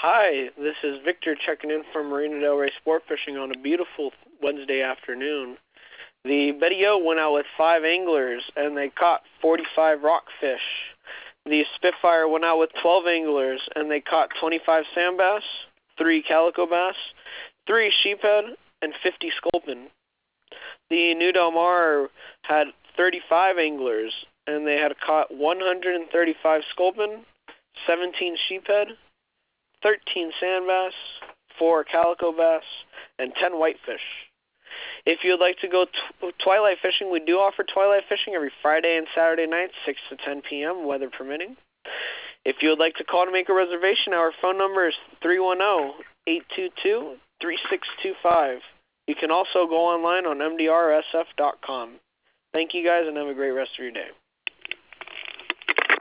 Hi, this is Victor checking in from Marina Del Rey Sport Fishing on a beautiful Wednesday afternoon. The Betty O went out with 5 anglers and they caught 45 rockfish. The Spitfire went out with 12 anglers and they caught 25 sand bass, 3 calico bass, 3 sheephead, and 50 sculpin. The New Del Mar had 35 anglers and they had caught 135 sculpin, 17 sheephead, 13 sand bass, 4 calico bass, and 10 whitefish. If you'd like to go twilight fishing, we do offer twilight fishing every Friday and Saturday nights, 6 to 10 p.m., weather permitting. If you would like to call to make a reservation, our phone number is 310-822-3625. You can also go online on mdrsf.com. Thank you guys and have a great rest of your day.